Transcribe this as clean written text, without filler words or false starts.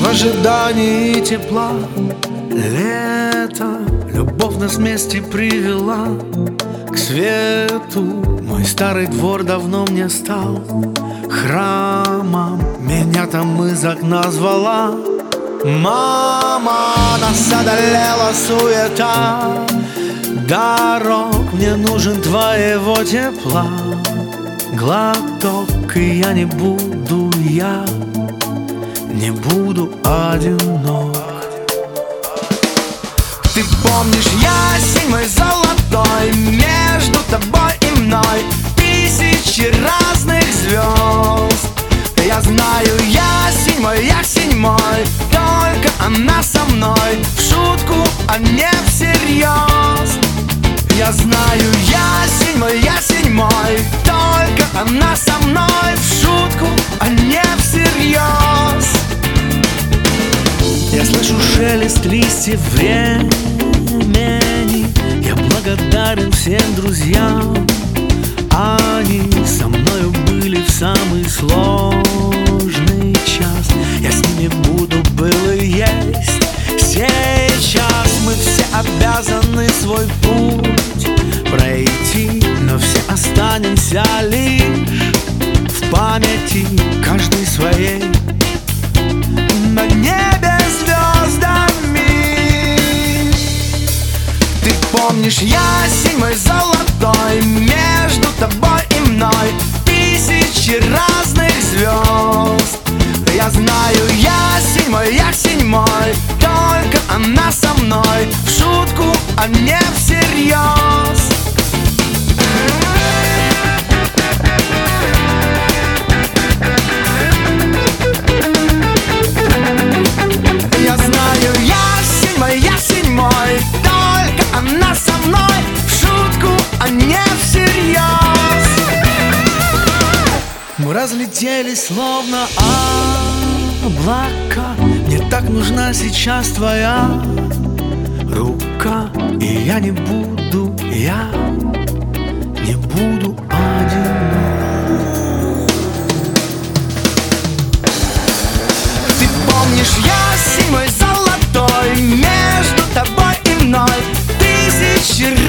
ожидании тепла. Лето, любовь нас вместе привела к свету. Мой старый двор давно мне стал храмом. Меня там из окна звала мама. Нас одолела суета дорог, мне нужен твоего тепла. Глоток, и я не буду одинок. Ты помнишь ясень мой золотой, между тобой и мной тысячи разных звезд. Я знаю, ясень мой, только она со мной, в шутку, а не всерьез. Я знаю, ясень мой, только она со мной, в шутку, а не всерьез. Я слышу шелест листьев времени. Я благодарен всем друзьям. Они со мною были в самый сложный час. Я с ними буду, был и есть. Сейчас мы все обязаны свой путь пройти, но все останемся лишь в памяти, каждый своей на небе звездами. Ты помнишь ясень мой золотой, между тобой и мной тысячи разных звезд. Я знаю, ясень мой, только она со мной, в шутку, а не всерьез. Я знаю, ясень мой, только она со мной, в шутку, а не всерьез. Мы разлетелись словно облака. Мне так нужна сейчас твоя рука. И я не буду одинок. Ты помнишь ясень мой золотой, между тобой и мной тысячи